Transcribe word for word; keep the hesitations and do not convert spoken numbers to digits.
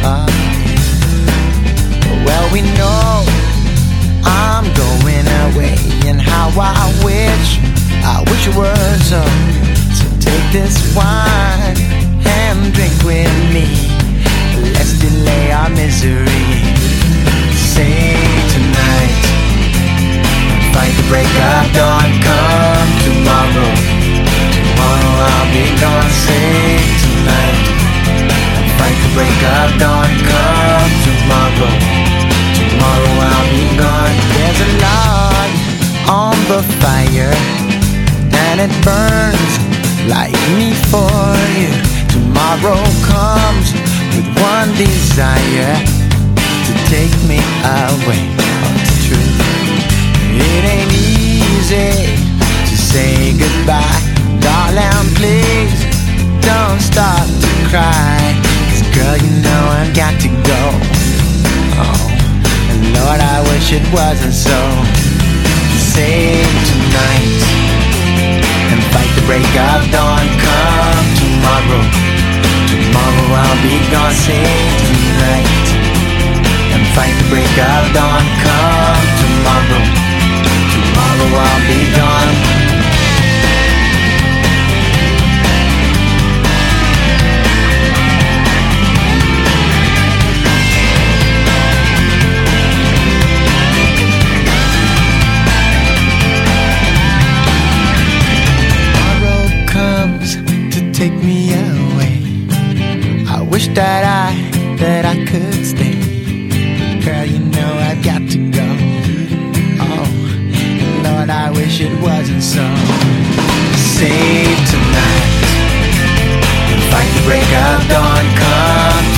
Uh, well, we know I'm going away, and how I wish, I wish it was so. So take this wine and drink with me. Let's delay our misery. Say tonight, fight the break of dawn. Come tomorrow, tomorrow I'll be gone. Say tonight, fight the break of dawn. Come tomorrow, tomorrow I'll be gone. There's a log on the fire, and it burns like me for you. Tomorrow comes with one desire, to take me away from the truth. It ain't easy to say goodbye. Darling, please don't start to cry, 'cause girl, you know I've got to go. Oh, and Lord, I wish it wasn't so. Save tonight and fight the break of dawn. Come tomorrow, tomorrow I'll be gone. Save tonight and fight the break of dawn. Come tomorrow, tomorrow I'll be gone. Tomorrow comes to take me away. I wish that I, that I could stay. Girl, you know I've got to go. Oh, Lord, I wish it wasn't so. Save tonight and fight the break of dawn. Come